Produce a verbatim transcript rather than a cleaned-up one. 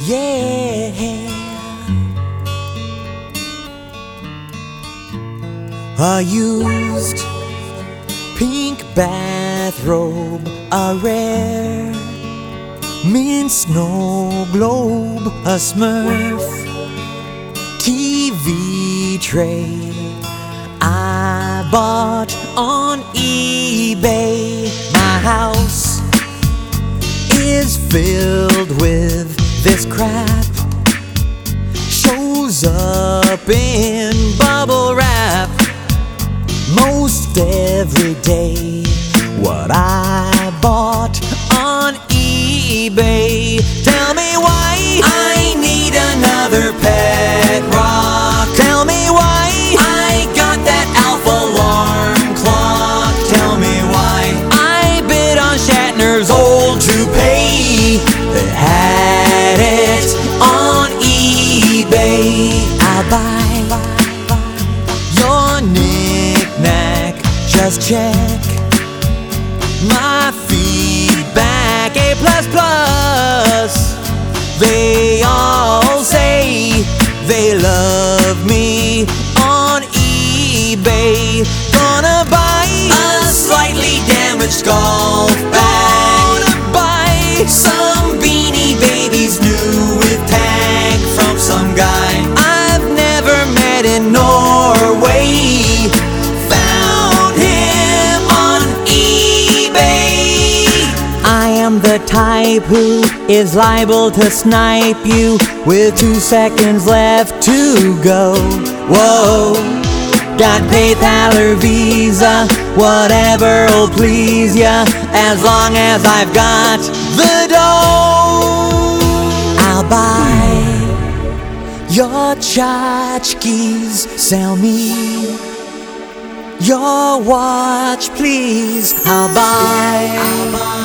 yeah. A used pink bathrobe, a rare mint snow globe, a Smurf T V tray I bought on eBay. My house is filled with this crap, shows up in bubble wrap most every day. What I bought on eBay. Tell me why I need another pet rock. Tell me why I got that Alf alarm clock. Tell me why I bid on Shatner's old toupee that had it on eBay. I'll buy your knick-knack, just check my feedback, A plus plus. They all say they love me on eBay. Gonna buy a slightly damaged golf bag. Gonna buy some Beanie Babies new with tag from some guy I've never met in Norway. Found him on eBay. I am the type who is liable to snipe you with two seconds left to go. Whoa, got PayPal or Visa, whatever'll please ya, as long as I've got the dough. I'll buy your tchotchkes, sell me your watch, please. I'll buy, I'll buy